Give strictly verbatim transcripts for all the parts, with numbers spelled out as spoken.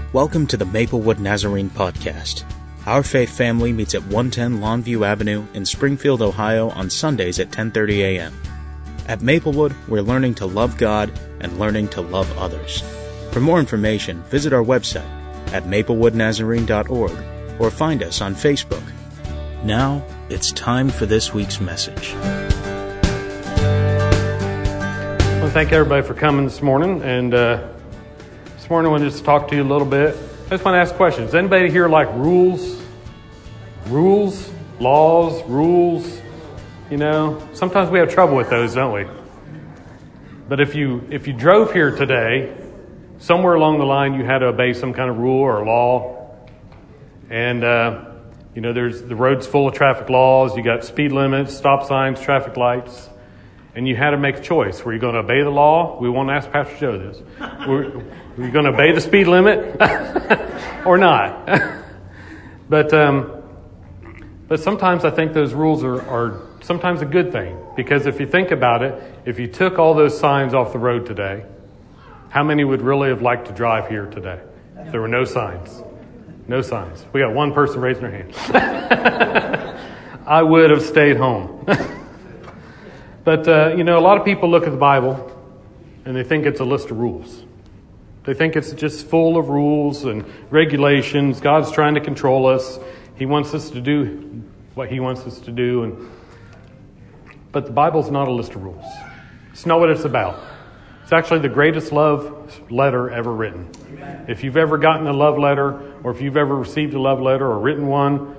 Welcome to the Maplewood Nazarene Podcast. Our faith family meets at one ten Longview Avenue in Springfield, Ohio on Sundays at ten thirty a.m. At Maplewood, we're learning to love God and learning to love others. For more information, visit our website at maplewood nazarene dot org or find us on Facebook. Now, it's time for this week's message. I want to thank everybody for coming this morning. And uh, this morning I want to just talk to you a little bit. I just want to ask questions. Does anybody here like rules? Rules? Laws? Rules? You know, sometimes we have trouble with those, don't we? But if you if you drove here today, somewhere along the line you had to obey some kind of rule or law. And, uh, you know, there's the road's full of traffic laws. You got speed limits, stop signs, traffic lights. And you had to make a choice. Were you going to obey the law? We won't ask Pastor Joe this. Were, were you going to obey the speed limit or not? but um, but sometimes I think those rules are, are sometimes a good thing. Because if you think about it, if you took all those signs off the road today, how many would really have liked to drive here today? If there were no signs. No signs. We got one person raising their hand. I would have stayed home. But, uh, you know, a lot of people look at the Bible and they think it's a list of rules. They think it's just full of rules and regulations. God's trying to control us. He wants us to do what he wants us to do. And But the Bible's not a list of rules. It's not what it's about. It's actually the greatest love letter ever written. Amen. If you've ever gotten a love letter, or if you've ever received a love letter or written one,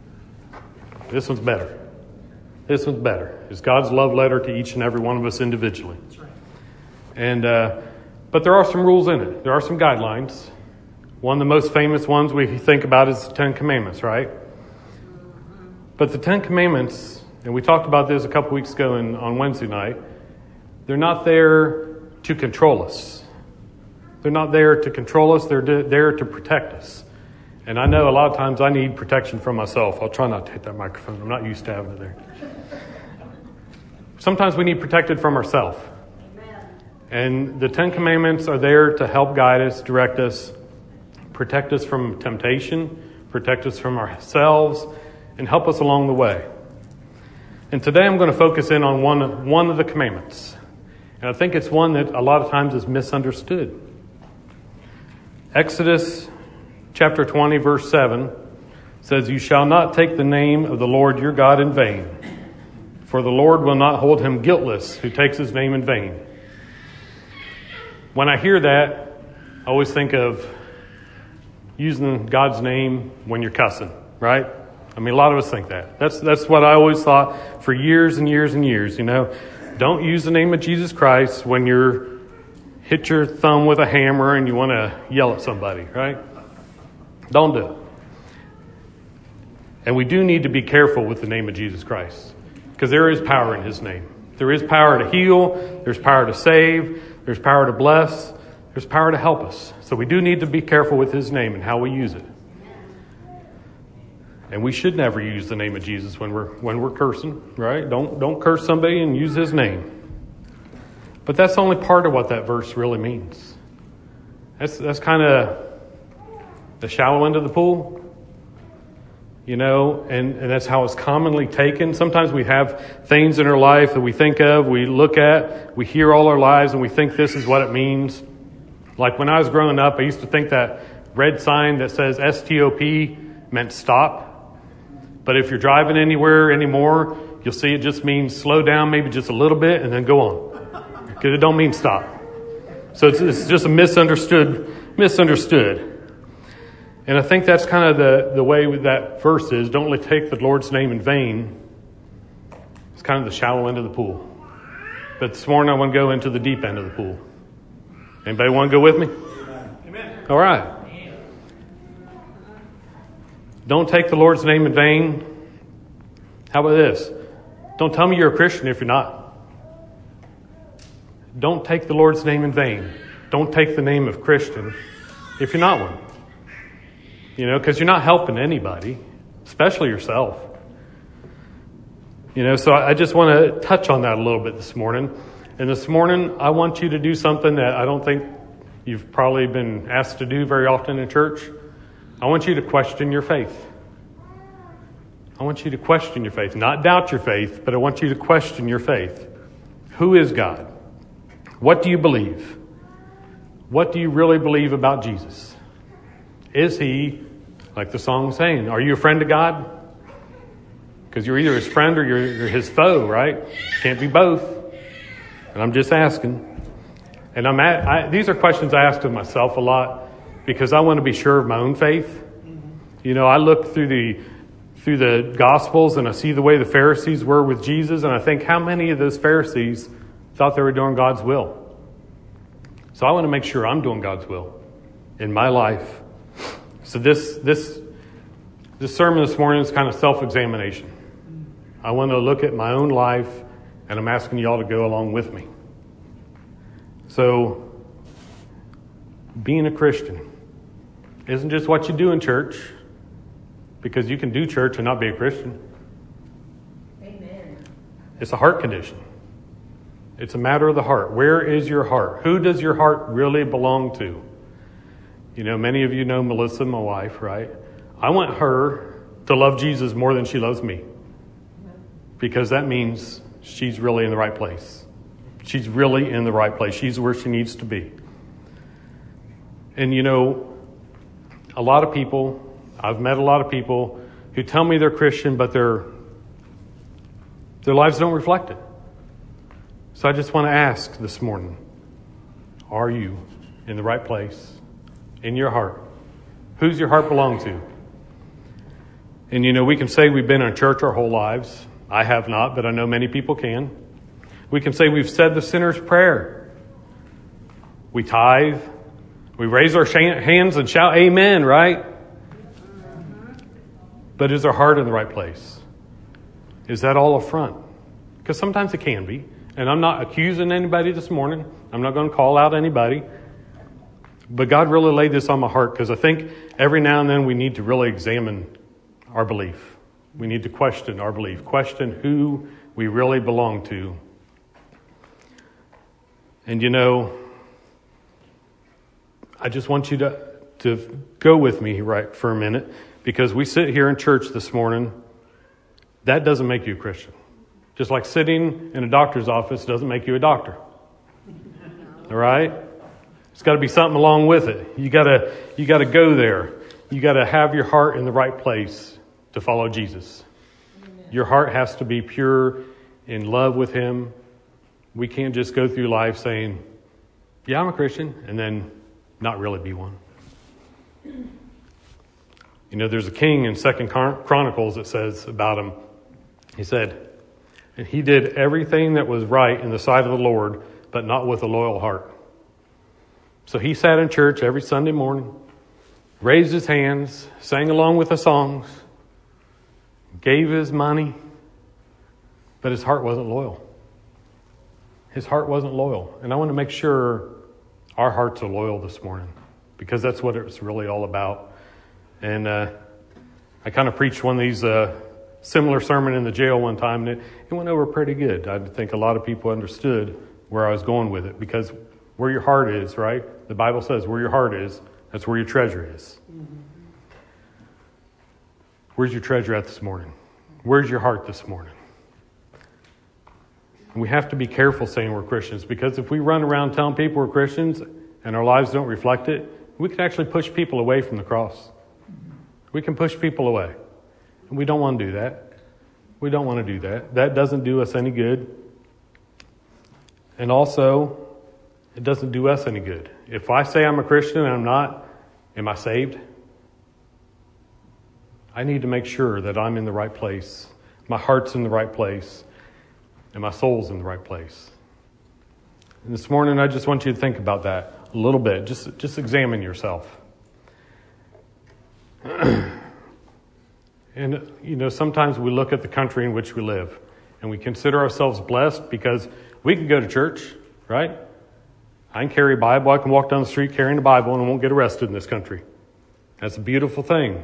this one's better. This one's better. It's God's love letter to each and every one of us individually. That's right. And uh, but there are some rules in it. There are some guidelines. One of the most famous ones we think about is the Ten Commandments, right? But the Ten Commandments, and we talked about this a couple weeks ago in, on Wednesday night, they're not there to control us. They're not there to control us. They're de- there to protect us. And I know a lot of times I need protection from myself. I'll try not to hit that microphone. I'm not used to having it there. Sometimes we need protected from ourselves. And the Ten Commandments are there to help guide us, direct us, protect us from temptation, protect us from ourselves, and help us along the way. And today I'm going to focus in on one, one of the commandments. And I think it's one that a lot of times is misunderstood. Exodus chapter twenty, verse seven says, "You shall not take the name of the Lord your God in vain, for the Lord will not hold him guiltless who takes his name in vain." When I hear that, I always think of using God's name when you're cussing, right? I mean, a lot of us think that. That's that's what I always thought for years and years and years, you know. Don't use the name of Jesus Christ when you're hit your thumb with a hammer and you want to yell at somebody, right? Don't do it. And we do need to be careful with the name of Jesus Christ, because there is power in his name. There is power to heal. There's power to save. There's power to bless. There's power to help us. So we do need to be careful with his name and how we use it. And we should never use the name of Jesus when we're when we're cursing, right? Don't don't curse somebody and use his name. But that's only part of what that verse really means. That's that's kind of the shallow end of the pool. You know, and, and that's how it's commonly taken. Sometimes we have things in our life that we think of, we look at, we hear all our lives, and we think this is what it means. Like when I was growing up, I used to think that red sign that says S T O P meant stop. But if you're driving anywhere anymore, you'll see it just means slow down maybe just a little bit and then go on. Because it don't mean stop. So it's, it's just a misunderstood, misunderstood. And I think that's kind of the, the way that verse is. Don't let take the Lord's name in vain. It's kind of the shallow end of the pool. But this morning I want to go into the deep end of the pool. Anybody want to go with me? Amen. All right. Don't take the Lord's name in vain. How about this? Don't tell me you're a Christian if you're not. Don't take the Lord's name in vain. Don't take the name of Christian if you're not one. You know, because you're not helping anybody, especially yourself. You know, so I just want to touch on that a little bit this morning. And this morning, I want you to do something that I don't think you've probably been asked to do very often in church. I want you to question your faith. I want you to question your faith, not doubt your faith, but I want you to question your faith. Who is God? What do you believe? What do you really believe about Jesus? Is he, like the song is saying, are you a friend of God? Because you're either his friend or you're, you're his foe, right? Can't be both. And I'm just asking. And I'm at, I, these are questions I ask of myself a lot because I want to be sure of my own faith. You know, I look through the through the Gospels and I see the way the Pharisees were with Jesus, and I think how many of those Pharisees thought they were doing God's will. So I want to make sure I'm doing God's will in my life. So this this this sermon this morning is kind of self-examination. I want to look at my own life, and I'm asking y'all to go along with me. So, being a Christian isn't just what you do in church, because you can do church and not be a Christian. Amen. It's a heart condition. It's a matter of the heart. Where is your heart? Who does your heart really belong to? You know, many of you know Melissa, my wife, right? I want her to love Jesus more than she loves me, because that means she's really in the right place. She's really in the right place. She's where she needs to be. And you know, a lot of people, I've met a lot of people who tell me they're Christian, but their their lives don't reflect it. So I just want to ask this morning, are you in the right place in your heart? Who's your heart belong to? And you know, we can say we've been in church our whole lives. I have not, but I know many people can. We can say we've said the sinner's prayer. We tithe. We raise our hands and shout amen, right? But is our heart in the right place? Is that all a front? Because sometimes it can be. And I'm not accusing anybody this morning. I'm not going to call out anybody. But God really laid this on my heart, because I think every now and then we need to really examine our belief. We need to question our belief. Question who we really belong to. And you know, I just want you to, to go with me right for a minute, because we sit here in church this morning. That doesn't make you a Christian. Just like sitting in a doctor's office doesn't make you a doctor. All right? It's got to be something along with it. You got to you got to go there. You got to have your heart in the right place to follow Jesus. Amen. Your heart has to be pure, in love with him. We can't just go through life saying, yeah, I'm a Christian, and then not really be one. You know, there's a king in Second Chronicles that says about him, he said, and he did everything that was right in the sight of the Lord, but not with a loyal heart. So he sat in church every Sunday morning, raised his hands, sang along with the songs, gave his money, but his heart wasn't loyal. His heart wasn't loyal. And I want to make sure our hearts are loyal this morning, because that's what it's really all about. And uh, I kind of preached one of these uh, similar sermon in the jail one time, and it, it went over pretty good. I think a lot of people understood where I was going with it, because where your heart is, right? The Bible says where your heart is, that's where your treasure is. Mm-hmm. Where's your treasure at this morning? Where's your heart this morning? And we have to be careful saying we're Christians, because if we run around telling people we're Christians and our lives don't reflect it, we can actually push people away from the cross. We can push people away. And we don't want to do that. We don't want to do that. That doesn't do us any good. And also, it doesn't do us any good. If I say I'm a Christian and I'm not, am I saved? I need to make sure that I'm in the right place. My heart's in the right place. And my soul's in the right place. And this morning, I just want you to think about that a little bit. Just, just examine yourself. And, you know, sometimes we look at the country in which we live, and we consider ourselves blessed because we can go to church, right? I can carry a Bible. I can walk down the street carrying a Bible and I won't get arrested in this country. That's a beautiful thing.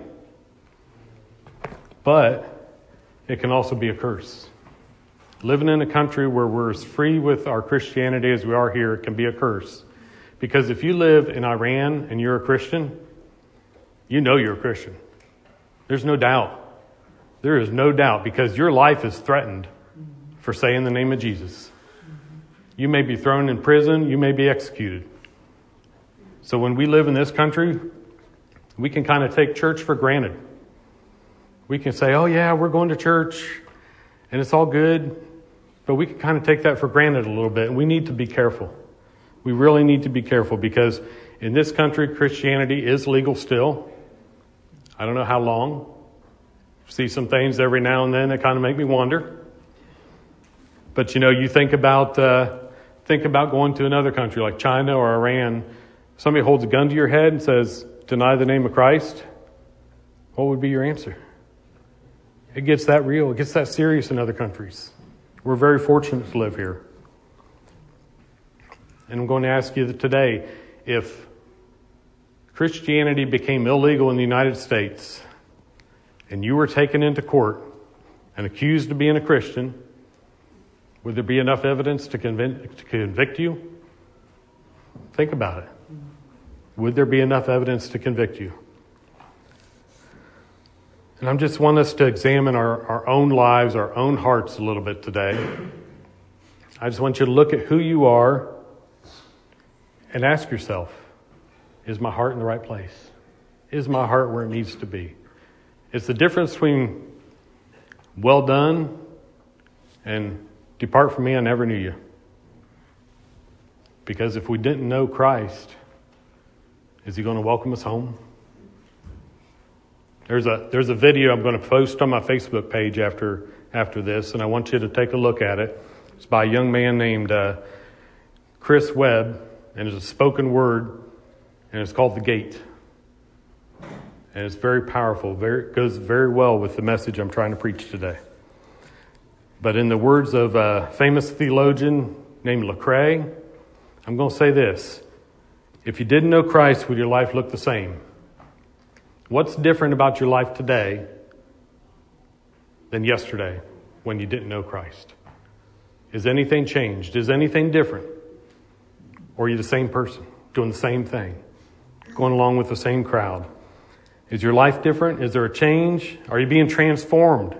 But it can also be a curse. Living in a country where we're as free with our Christianity as we are here can be a curse, Because if you live in Iran and you're a Christian, you know you're a Christian. There's no doubt. There is no doubt, because your life is threatened for saying the name of Jesus. You may be thrown in prison. You may be executed. So when we live in this country, we can kind of take church for granted. We can say, oh yeah, we're going to church and it's all good. But we can kind of take that for granted a little bit. And we need to be careful. We really need to be careful, because in this country, Christianity is legal still. I don't know how long. See some things every now and then that kind of make me wonder. But you know, you think about uh, think about going to another country like China or Iran. Somebody holds a gun to your head and says, deny the name of Christ. What would be your answer? It gets that real. It gets that serious in other countries. We're very fortunate to live here. And I'm going to ask you today, if Christianity became illegal in the United States and you were taken into court and accused of being a Christian, would there be enough evidence to convict, to convict you? Think about it. Would there be enough evidence to convict you? And I just want us to examine our, our own lives, our own hearts a little bit today. I just want you to look at who you are and ask yourself, is my heart in the right place? Is my heart where it needs to be? It's the difference between well done and depart from me, I never knew you. Because if we didn't know Christ, is he going to welcome us home? There's a there's a video I'm going to post on my Facebook page after after this, and I want you to take a look at it. It's by a young man named uh, Chris Webb, and it's a spoken word, and it's called The Gate. And it's very powerful. Very goes very well with the message I'm trying to preach today. But in the words of a famous theologian named Lecrae, I'm going to say this. If you didn't know Christ, would your life look the same? What's different about your life today than yesterday when you didn't know Christ? Is anything changed? Is anything different? Or are you the same person, doing the same thing, going along with the same crowd? Is your life different? Is there a change? Are you being transformed?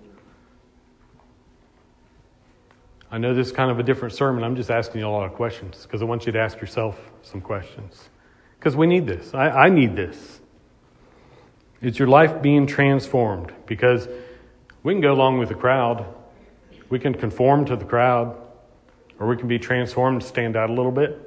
I know this is kind of a different sermon. I'm just asking you a lot of questions because I want you to ask yourself some questions. Because we need this. I, I need this. Is your life being transformed? Because we can go along with the crowd. We can conform to the crowd. Or we can be transformed and stand out a little bit.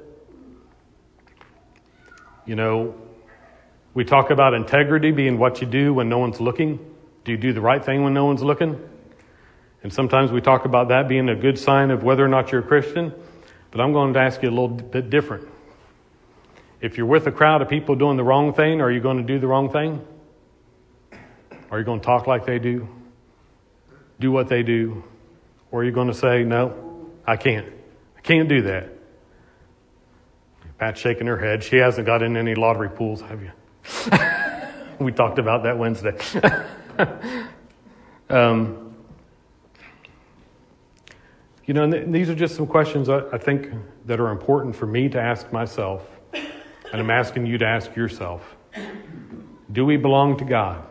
You know, we talk about integrity being what you do when no one's looking. Do you do the right thing when no one's looking? And sometimes we talk about that being a good sign of whether or not you're a Christian. But I'm going to ask you a little bit different. If you're with a crowd of people doing the wrong thing, are you going to do the wrong thing? Are you going to talk like they do? Do what they do? Or are you going to say, no, I can't. I can't do that. Pat's shaking her head. She hasn't got in any lottery pools, have you? We talked about that Wednesday. um, you know, th- these are just some questions I, I think that are important for me to ask myself. And I'm asking you to ask yourself. Do we belong to God?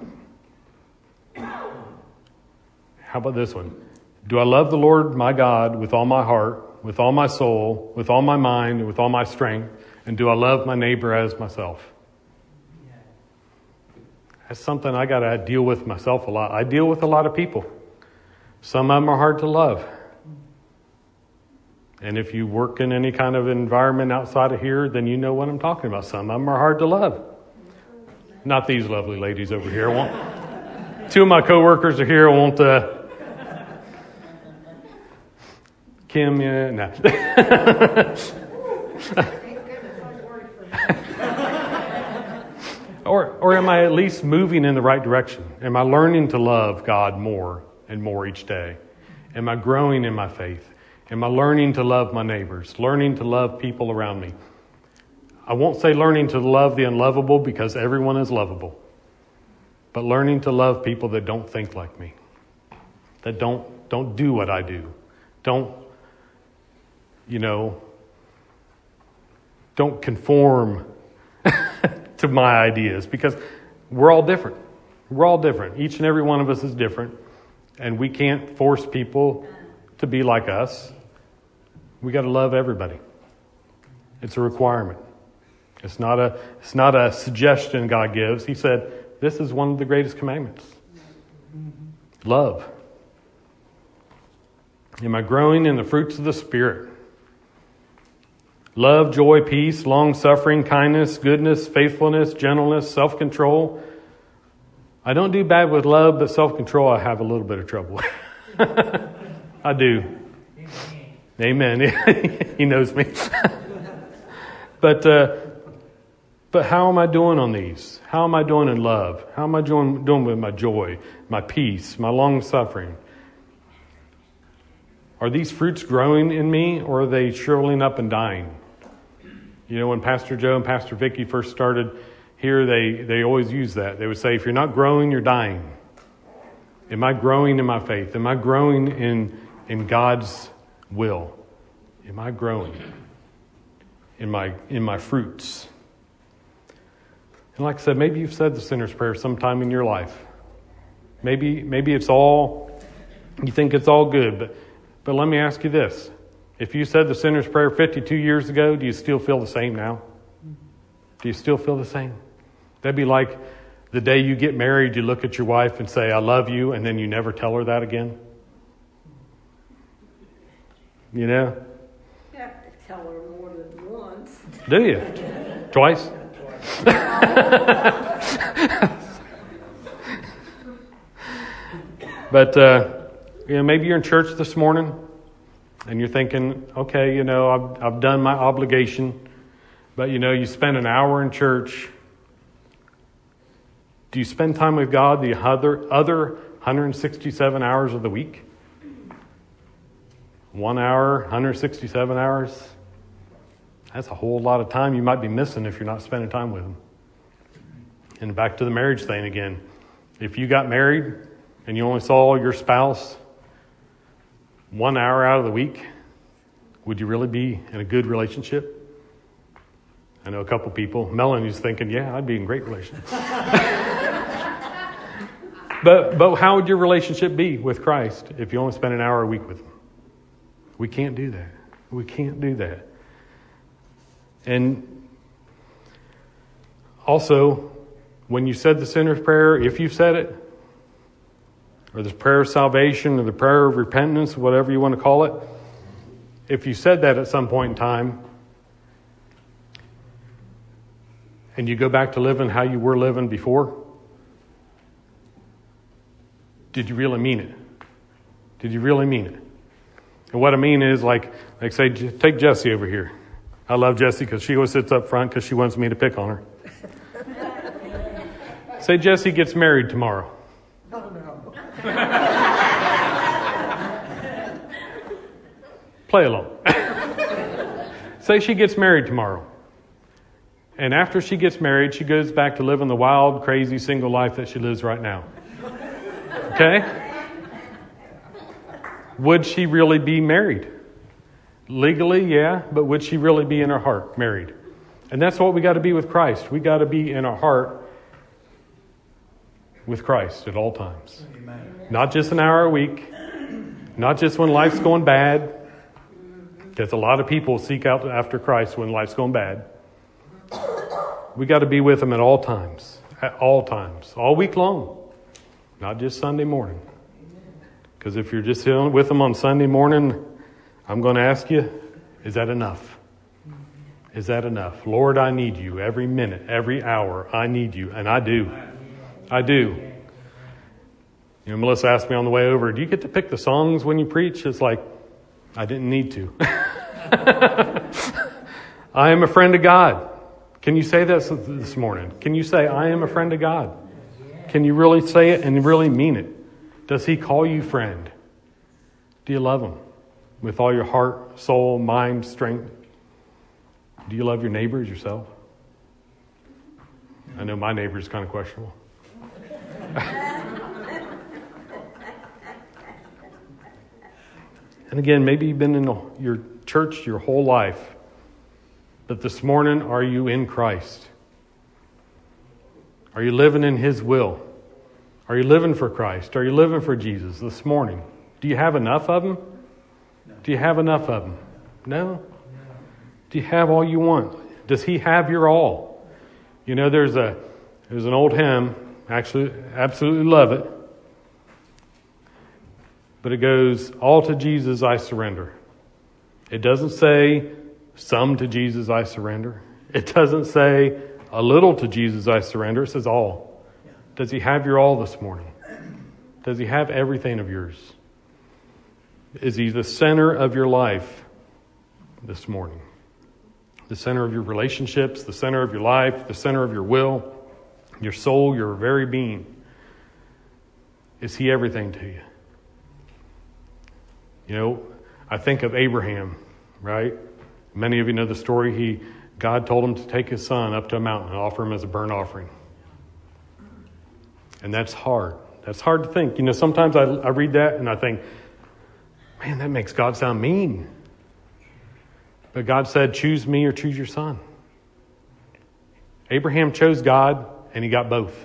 How about this one? Do I love the Lord my God with all my heart, with all my soul, with all my mind, and with all my strength? And do I love my neighbor as myself? That's something I got to deal with myself a lot. I deal with a lot of people. Some of them are hard to love. And if you work in any kind of environment outside of here, then you know what I'm talking about. Some of them are hard to love. Not these lovely ladies over here. I won't, two of my coworkers are here. I won't... Uh, Kim, yeah, no. or, or am I at least moving in the right direction? Am I learning to love God more and more each day? Am I growing in my faith? Am I learning to love my neighbors? Learning to love people around me? I won't say learning to love the unlovable because everyone is lovable. But learning to love people that don't think like me. That don't, don't do what I do. Don't You know, don't conform to my ideas, because we're all different. We're all different. Each and every one of us is different, and we can't force people to be like us. We got to love everybody. It's a requirement. It's not a it's not a suggestion God gives. He said, this is one of the greatest commandments. Love. Am I growing in the fruits of the Spirit? Love, joy, peace, long-suffering, kindness, goodness, faithfulness, gentleness, self-control. I don't do bad with love, but self-control I have a little bit of trouble with. I do. Amen. He knows me. But uh, but how am I doing on these? How am I doing in love? How am I doing, doing with my joy, my peace, my long-suffering? Are these fruits growing in me, or are they shriveling up and dying? You know, when Pastor Joe and Pastor Vicky first started here, they, they always use that. They would say, if you're not growing, you're dying. Am I growing in my faith? Am I growing in, in God's will? Am I growing in my in my fruits? And like I said, maybe you've said the sinner's prayer sometime in your life. Maybe maybe it's all, you think it's all good, but but let me ask you this. If you said the sinner's prayer fifty-two years ago, do you still feel the same now? Do you still feel the same? That'd be like the day you get married, you look at your wife and say, I love you, and then you never tell her that again. You know? You have to tell her more than once. Do you? Twice? But, uh, you know, maybe you're in church this morning and you're thinking, okay, you know, I've, I've done my obligation, but, you know, you spend an hour in church. Do you spend time with God the other, other one hundred sixty-seven hours of the week? One hour, one hundred sixty-seven hours. That's a whole lot of time you might be missing if you're not spending time with Him. And back to the marriage thing again. If you got married and you only saw your spouse one hour out of the week, would you really be in a good relationship? I know a couple people. Melanie's thinking, yeah, I'd be in great relationship. but but how would your relationship be with Christ if you only spent an hour a week with Him? We can't do that. We can't do that. And also, when you said the sinner's prayer, if you've said it, or the prayer of salvation, or the prayer of repentance, whatever you want to call it, if you said that at some point in time, and you go back to living how you were living before, did you really mean it? Did you really mean it? And what I mean is, like, like say, take Jessie over here. I love Jessie because she always sits up front because she wants me to pick on her. Say Jessie gets married tomorrow. Oh, no. Play along. Say she gets married tomorrow. And after she gets married, she goes back to living the wild, crazy, single life that she lives right now. Okay? Would she really be married? Legally, yeah, but would she really be in her heart married? And that's what we got to be with Christ. We got to be in our heart with Christ at all times. Amen. Not just an hour a week. Not just when life's going bad. Because a lot of people seek out after Christ when life's going bad. We got to be with Him at all times. At all times. All week long. Not just Sunday morning. Because if you're just with Him on Sunday morning, I'm going to ask you, is that enough? Is that enough? Lord, I need you every minute, every hour. I need you. And I do. I do. You know, Melissa asked me on the way over, do you get to pick the songs when you preach? It's like, I didn't need to. I am a friend of God. Can you say this this morning? Can you say, I am a friend of God? Can you really say it and really mean it? Does He call you friend? Do you love Him with all your heart, soul, mind, strength? Do you love your neighbors yourself? I know my neighbor is kind of questionable. And again, maybe you've been in your church your whole life, But this morning, are you in Christ? Are you living in His will? Are you living for Christ? Are you living for Jesus this morning? Do you have enough of Him? Do you have enough of Him? No? Do you have all you want? Does He have your all? You know, there's a there's an old hymn, actually, absolutely love it. But it goes, all to Jesus I surrender. It doesn't say, some to Jesus I surrender. It doesn't say, a little to Jesus I surrender. It says all. Does He have your all this morning? Does He have everything of yours? Is He the center of your life this morning? The center of your relationships, the center of your life, the center of your will, your soul, your very being. Is He everything to you? You know, I think of Abraham, right? Many of you know the story. He, God told him to take his son up to a mountain and offer him as a burnt offering. And that's hard. That's hard to think. You know, sometimes I, I read that and I think, man, that makes God sound mean. But God said, choose me or choose your son. Abraham chose God and he got both.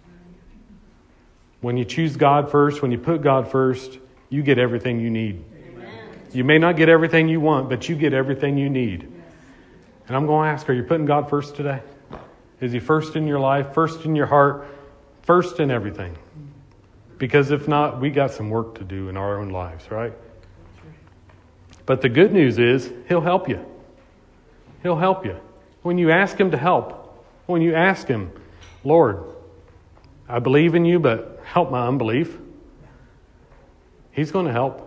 When you choose God first, when you put God first, you get everything you need. Amen. You may not get everything you want, but you get everything you need. Yes. And I'm going to ask, are you putting God first today? Is He first in your life, first in your heart, first in everything? Because if not, we got some work to do in our own lives, right? But the good news is He'll help you. He'll help you. When you ask Him to help, when you ask Him, Lord, I believe in you, but help my unbelief. He's going to help.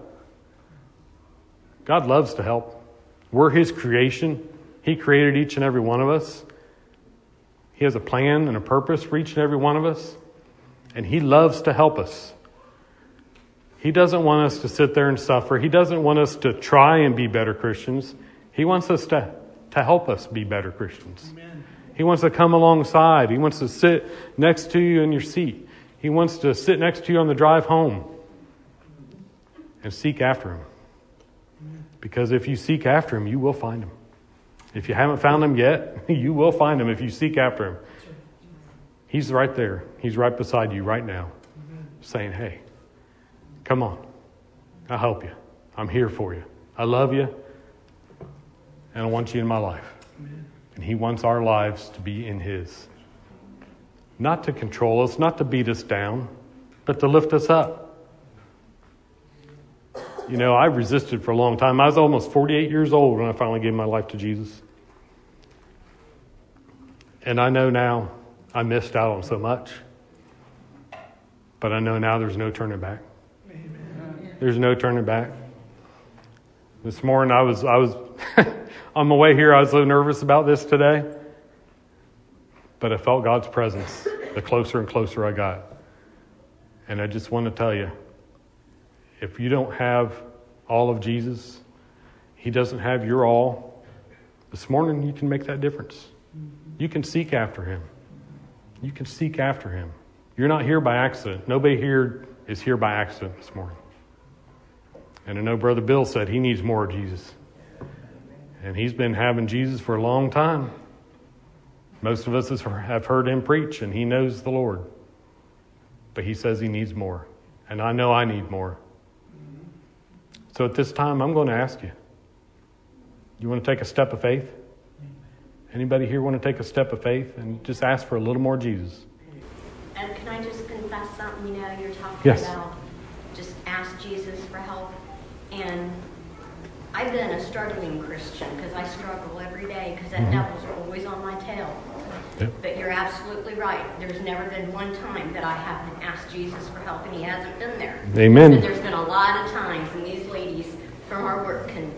God loves to help. We're His creation. He created each and every one of us. He has a plan and a purpose for each and every one of us. And He loves to help us. He doesn't want us to sit there and suffer. He doesn't want us to try and be better Christians. He wants us to, to help us be better Christians. Amen. He wants to come alongside. He wants to sit next to you in your seat. He wants to sit next to you on the drive home and seek after Him. Because if you seek after Him, you will find Him. If you haven't found Him yet, you will find Him if you seek after Him. He's right there. He's right beside you right now, saying, hey, come on. I'll help you. I'm here for you. I love you, and I want you in my life. And He wants our lives to be in His. Not to control us, not to beat us down, but to lift us up. You know, I resisted for a long time. I was almost forty-eight years old when I finally gave my life to Jesus. And I know now I missed out on so much. But I know now there's no turning back. Amen. There's no turning back. This morning I was I was on my way here, I was so nervous about this today. But I felt God's presence the closer and closer I got. And I just want to tell you, if you don't have all of Jesus, He doesn't have your all, this morning you can make that difference. You can seek after Him. You can seek after Him. You're not here by accident. Nobody here is here by accident this morning. And I know Brother Bill said he needs more of Jesus. And he's been having Jesus for a long time. Most of us have heard him preach, and he knows the Lord. But he says he needs more. And I know I need more. So at this time, I'm going to ask you, you want to take a step of faith? Anybody here want to take a step of faith and just ask for a little more Jesus? And can I just confess something? You know, you're talking yes. about just ask Jesus for help. And I've been a struggling Christian because I struggle every day because that mm-hmm. devil's always on my tail. Yep. But you're absolutely right. There's never been one time that I haven't asked Jesus for help, and He hasn't been there. Amen. And there's been a lot of times, and these ladies from our work can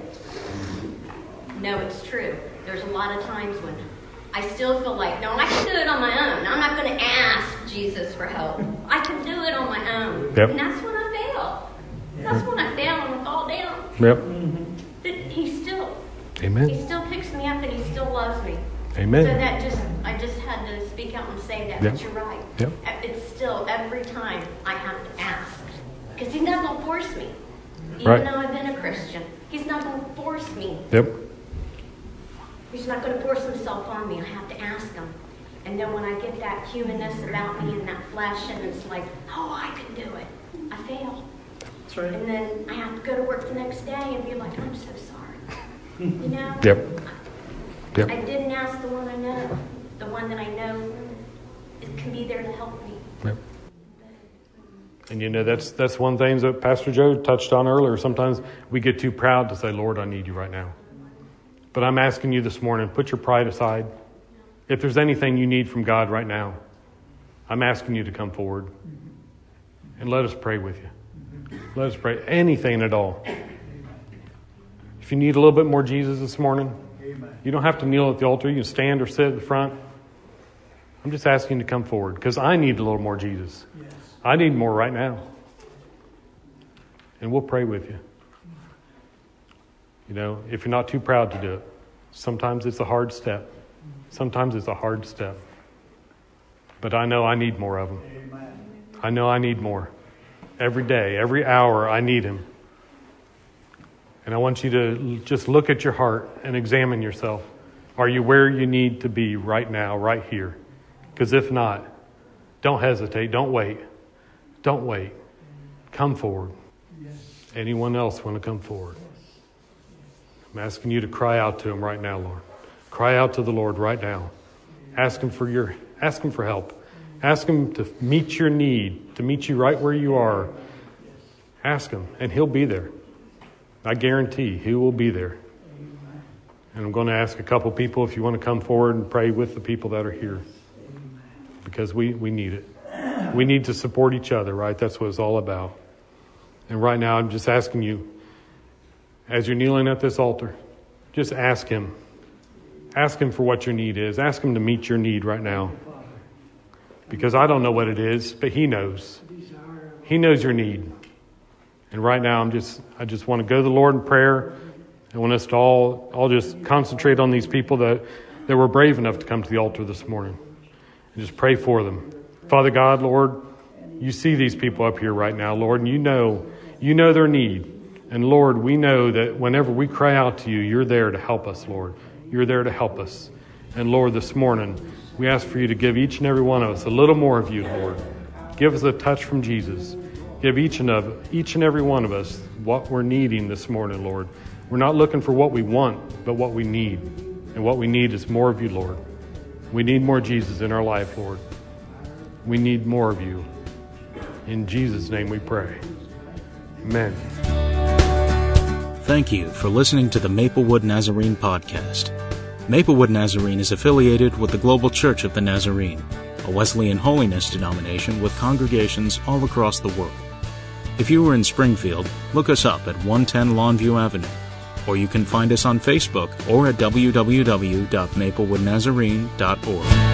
know it's true. There's a lot of times when I still feel like, no, I can do it on my own. I'm not going to ask Jesus for help. I can do it on my own. Yep. And that's when I fail. That's when I fail and I fall down. Yep. But He still, Amen. He still picks me up and He still loves me. Amen. So that just, I just had to speak out and say that, yep. but you're right. Yep. It's still, every time I have to ask. Because He's not going to force me. Even right. though I've been a Christian, He's not going to force me. Yep. He's not going to force himself on me. I have to ask him. And then when I get that humanness about me and that flesh, and it's like, oh, I can do it, I fail. That's right. And then I have to go to work the next day and be like, I'm so sorry. You know? Yep. Yep. I didn't ask the one I know, the one that I know it can be there to help me. Yep. And you know, that's that's one thing that Pastor Joe touched on earlier. Sometimes we get too proud to say, Lord, I need you right now. But I'm asking you this morning, put your pride aside. If there's anything you need from God right now, I'm asking you to come forward and let us pray with you. Let us pray. Anything at all. If you need a little bit more Jesus this morning, you don't have to kneel at the altar. You can stand or sit at the front. I'm just asking you to come forward because I need a little more Jesus. I need more right now. And we'll pray with you. You know, if you're not too proud to do it. Sometimes it's a hard step. Sometimes it's a hard step. But I know I need more of him. I know I need more. Every day, every hour, I need him. And I want you to just look at your heart and examine yourself. Are you where you need to be right now, right here? Because if not, don't hesitate. Don't wait. Don't wait. Come forward. Anyone else want to come forward? I'm asking you to cry out to him right now, Lord. Cry out to the Lord right now. Ask him for your, ask him for help. Ask him to meet your need, to meet you right where you are. Ask him, and he'll be there. I guarantee he will be there. And I'm going to ask a couple people if you want to come forward and pray with the people that are here. Because we, we need it. We need to support each other, right? That's what it's all about. And right now, I'm just asking you, as you're kneeling at this altar, just ask him. Ask him for what your need is. Ask him to meet your need right now. Because I don't know what it is, but he knows. He knows your need. And right now, I'm just, I just want to go to the Lord in prayer. I want us to all, all just concentrate on these people that, that were brave enough to come to the altar this morning. And just pray for them. Father God, Lord, you see these people up here right now, Lord, and you know, you know their need. And Lord, we know that whenever we cry out to you, you're there to help us, Lord. You're there to help us. And Lord, this morning, we ask for you to give each and every one of us a little more of you, Lord. Give us a touch from Jesus. Give each and of each and every one of us what we're needing this morning, Lord. We're not looking for what we want, but what we need. And what we need is more of you, Lord. We need more Jesus in our life, Lord. We need more of you. In Jesus' name we pray. Amen. Thank you for listening to the Maplewood Nazarene podcast. Maplewood Nazarene is affiliated with the Global Church of the Nazarene, a Wesleyan holiness denomination with congregations all across the world. If you are in Springfield, look us up at one ten Longview Avenue, or you can find us on Facebook or at w w w dot maplewood nazarene dot org.